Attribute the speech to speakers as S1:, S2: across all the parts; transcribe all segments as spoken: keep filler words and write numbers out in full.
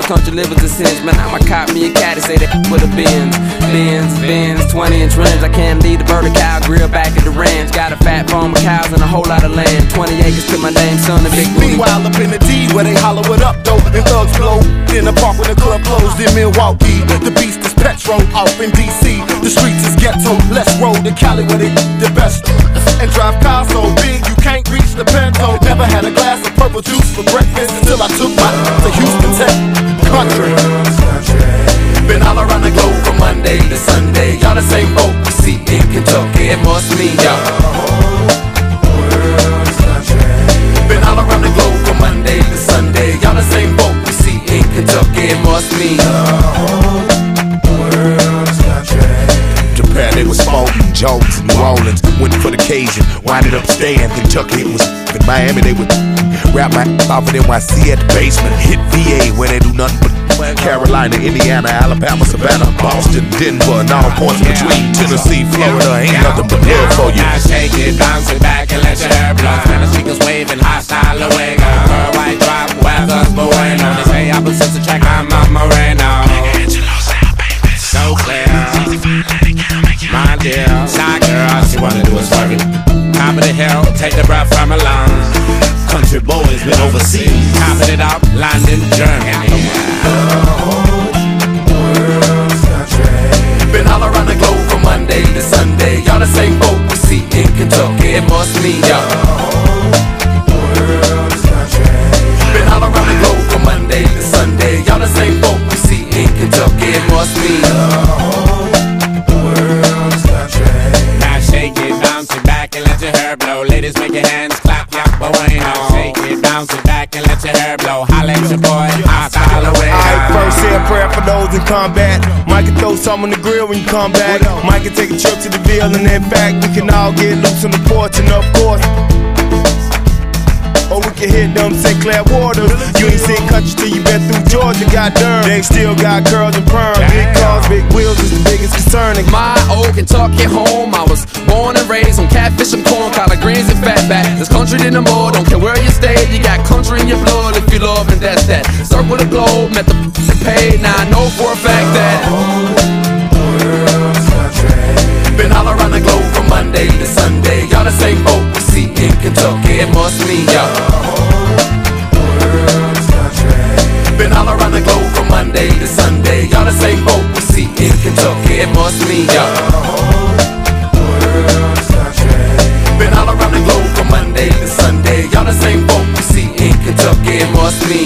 S1: country live with a cinch. Man, I'ma cop me a caddy, say that with a Benz. Benz, Benz, twenty inch rims. I can't leave the vertical grill back at the ranch. Got a fat farm of cows and a whole lot of land. Twenty acres to my name, son, a big booty.
S2: Meanwhile up in the D where they hollow it up though, and thugs blow in the park when the club closed in Milwaukee. The beast is Petro off in D C. The streets is ghetto. Let's roll to Cali where they the best and drive cars so big you can't reach the Pinto. Never had a glass of purple juice for breakfast until I took my to Houston Tech country. Been all around the globe from Monday to Sunday. Y'all the same boat we see in Kentucky. It must mean y'all. Been all around the globe from Monday to Sunday. Y'all the same boat we see in Kentucky. It must mean
S3: Japan, it was Fulton, Jones, New Orleans. Went for the Cajun, winded up staying. Kentucky, it was in Miami. They would rap my off of N Y C at the basement. Hit V A where they do nothing but Carolina, Indiana, Alabama, Savannah, Boston, Denver, and all points in between. Tennessee, Florida, ain't nothing but love for you.
S4: Now shake it, bounce it back and let your hair blow. Spanish speakers waving, hostile away. Girl, white drop, weather's bueno. They say opposites attract, I'm a Moreno. So clear, my dear. Shy girl, she wanna do is work it. Top of the hill, take the breath from her lungs. Country boys been overseas. Topping it up, London, Germany.
S2: Been all around the globe from Monday to Sunday. Y'all the same boat we see in Kentucky. It must mean y'all. Been all around the globe from Monday to Sunday. Y'all the same boat we see in Kentucky. It must mean
S4: Now shake it, bounce it back and let your hair blow. Ladies, make your hands clap, yeah, but wait on. Shake it, bounce it back and let your hair blow. Holla at your boy, hostile away.
S5: Alright, first say a prayer for those in combat. Might can throw some on the grill when you come back. Might can take a trip to the Ville, and in fact, we can all get loose on the porch, and of course, or we can hit them Sinclair waters. You ain't seen country till you been through Georgia, goddamn. They still got curls and perms. Big cars, big wheels is the biggest concern.
S1: My old Kentucky home, I was born and raised on catfish and corn, collard greens and fatback. There's country in the mud, don't care where you stay. You got country in your blood if you love, and that's that. Circle the globe, met the paid. Now I know for a fact that
S2: been all around the globe from Monday to Sunday. Y'all the same boat we see in Kentucky. It must mean y'all. Been all around the globe from Monday to Sunday. Y'all the same boat we see in Kentucky. It must mean y'all. Been all around the globe from Monday to Sunday. Y'all the same boat we see in Kentucky. It must mean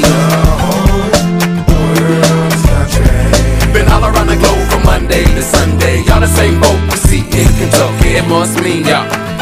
S2: Been all around the globe from Monday to Sunday. Y'all the same boat we see in Kentucky. It must mean y'all.